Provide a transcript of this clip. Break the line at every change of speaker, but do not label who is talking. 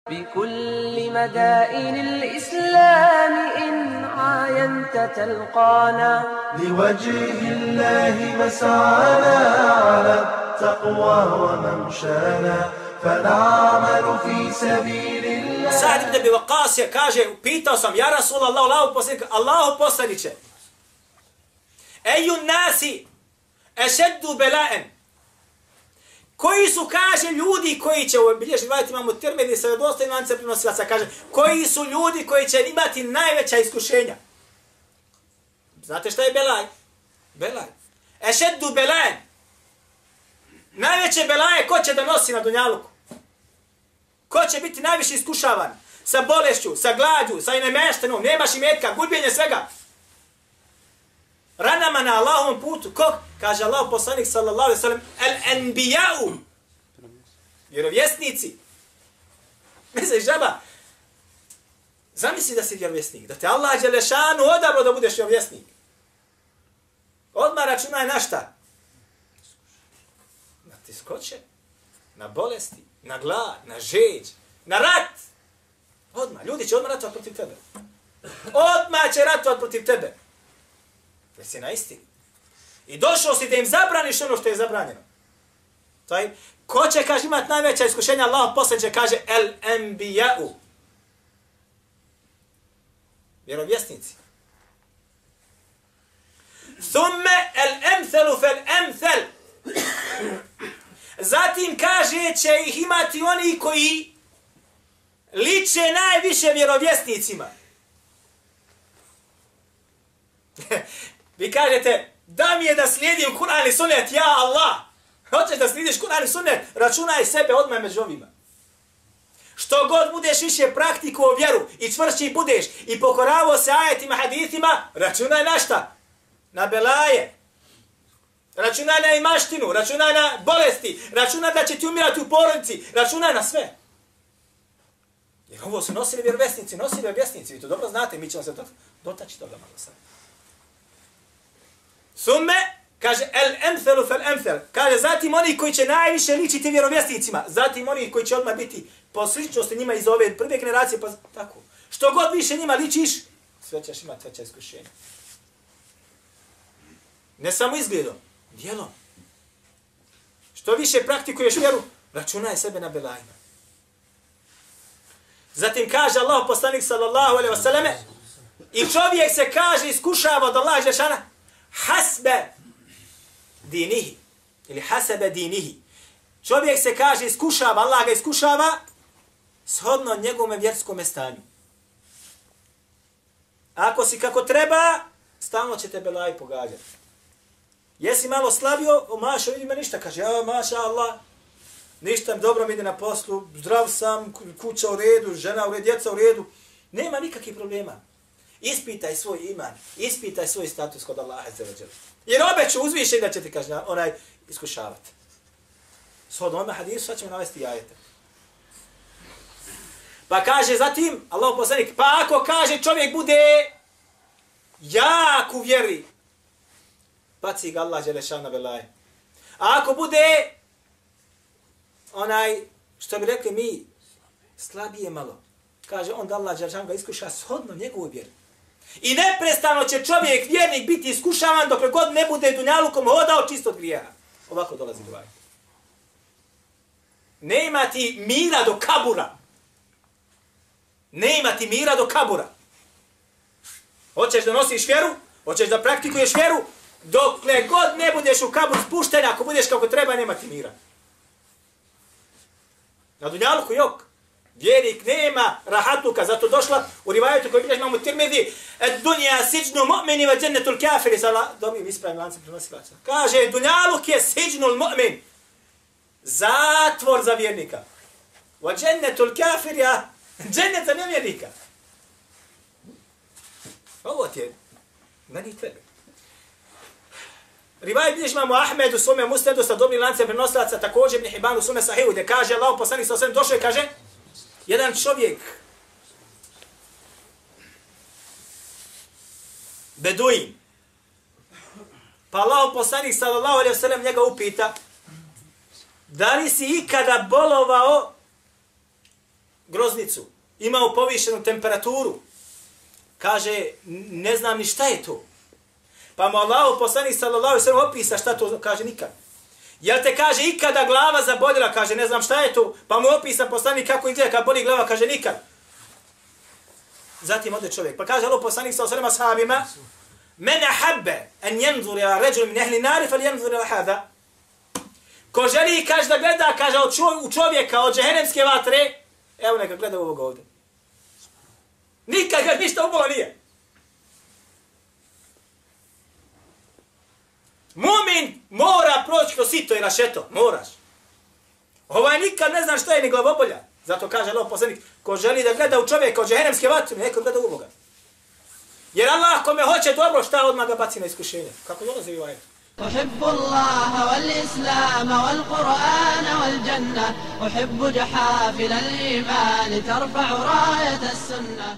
بكل مدائن الإسلام إن عاينت تلقانا
لوجه الله مسعانا على التقوى وممشانا فنعمل في سبيل الله.
Sa'd ibn Abi Waqqas je kaže, pitao sam, ja Rasulallah, Allahu poslaniče, eju nasi ešeddu bela'en, koji su, kaže, ljudi koji će, u bilježi rivajati imamo Tirmidhi sa vjerodostojnim lancem prenosilaca, kaže, koji su ljudi koji će imati najveća iskušenja. Znate šta je belaj? Belaj. Ešeddu bela'en. Najveće belaje ko će da nosi na dunjaluku? Ko će biti najviše iskušavan? Sa bolešću, sa glađu, sa inemeštenom, nemaš imetka, gubljenje svega. Ranama na Allahovom putu. Ko? Kaže Allah poslanik sallallahu alejhi ve sellem, el-enbija'u. Vjerovjesnici. Misliš džaba? Zamisli da si vjerovjesnik, da te Allah dželešanu odabrao da budeš vjerovjesnik. Odmah računaj na šta? Na teškoće, na bolesti, na glad, na žeđ, na rat. Odmah, ljudi će odmah ratovati protiv tebe. Odmah će ratovati protiv tebe. Jer si na istini. I došao si da im zabraniš ono što je zabranjeno. Ko će, kaže, imati najveća iskušenja? Allah posljednje kaže el-enbija'u. Vjerovjesnici. Thumme el-emthelu fel-emthel. Zatim kaže će ih imati oni koji liče najviše vjerovjesnicima. Vi kažete, da mi je da slijedim Kur'an i sunnet, ja Allah. Hoćeš da slijediš Kur'an i sunnet, računaj sebe odmah među ovima. Što god budeš više praktikuo vjeru i čvršći budeš i pokoravao se ajetima, hadithima, računaj na šta? Na belaje. Računaj na imaštinu, računaj na bolesti, računaj da će ti umirati u porodici, računaj na sve. Jer ovo su nosili vjerovjesnici, vi to dobro znate, mi ćemo se dotaći toga malo sad. Summe, kaže, el-emthelu fel-emthel, kaže, zatim oni koji će najviše ličiti vjerovjesnicima, zatim oni koji će odmah biti po sličnosti njima iz ove prve generacije, pa tako. Što god više njima ličiš, sve ćeš imati veća iskušenja. Ne samo izgledom, djelom. Što više praktikuješ vjeru, računaj sebe na belajima. Zatim kaže Allah poslanik sallallahu alejhi ve selleme, i čovjek se kaže iskušava od Allaha dželešana hasbe dinihi ili hasebe dinihi. Čovjek se kaže iskušava, Allah ga iskušava shodno njegovom vjerskom stanju. Ako si kako treba, stalno će te belaji pogađati. Jesi malo slabio, maša, ima ništa, kaže, ja, maša Allah, ništa, dobro mi ide na poslu, zdrav sam, kuća u redu, žena u redu, djeca u redu, nema nikakvih problema. Ispitaj svoj iman, ispitaj svoj status kod Allaha azza wa dželle. Jer obeću uzviše da će ti, kaže, onaj iskušavati. Shodno odmah hadisu, sad ćemo navesti ajete. Pa kaže zatim, Allah poslanik, pa ako kaže čovjek bude jak u vjeri, baci ga Allah dželešan na belaje. A ako bude onaj, što bi rekli mi, slabije malo, kaže onda Allah dželešan ga iskuša shodno njegovu vjeru. I neprestano će čovjek, vjernik, biti iskušavan dok god ne bude dunjalukom hodao čisto od grijeha. Ovako dolazi do vajta. Nema ti mira do kabura. Nema ti mira do kabura. Hoćeš da nosiš vjeru, hoćeš da praktikuješ vjeru, dokle god ne budeš u kabur spušten, ako budeš kako treba, nema ti mira. Na dunjaluku jok. Vjernik nema rahatuka, zato došla u rivajetu koji bilježi imamo Tirmidhi, dunja siđnu mu'mini va džennetul kafiri, dobim ispravim lancem prenosilaca. Kaže, dunjaluk je siđnul mu'min, zatvor za vjernika. Va džennetul kafiri, a džennet za nevjernika. Ovo ti je, meni tebe. Rivajet bilježi imamo Ahmed u svome musnedu sa dobrim lancem prenosilaca, također Ibn Hibban u svome sahihu, gdje kaže, Allah poslanik sa osvijem došao i kaže, jedan čovjek, beduin, pa Allah poslanik sallallahu alejhi ve sellem njega upita, da li si ikada bolovao groznicu, imao povišenu temperaturu. Kaže, ne znam ni šta je to. Pa mu Allahu poslanik sallallahu alejhi ve sellem opisa šta to, kaže nikad. Jel te, kaže, ikada glava zaboljela, kaže, ne znam šta je to, pa mu opisa poslanik kako izgleda kad boli glava, kaže nikad. Zatim ode čovjek, pa kaže Allahu poslanik sallallahu alejhi ve sellem ashabima, men ahabba an yanzur ila rajul min ahli nar falyanzur ila hada. Ko želi, kaže, da gleda, kaže, u čovjeka od džehennemske vatre, evo neka gleda ovoga ovdje. Nikad ga ništa ubolo nije. Mumin mora proći kroz sito i rašeto, moraš. Ovaj nikad ne zna šta je ni glavobolja. Zato kaže Allah poslanik, ko želi da gleda u čovjeka od džehennemske vatre, neka gleda u ovoga. Jer Allah kome hoće dobro, šta odmah ga baci na iskušenje. Kako dolazi ovaj?
أحب الله والإسلام والقرآن والجنة أحب جحافل الإيمان ترفع راية السنة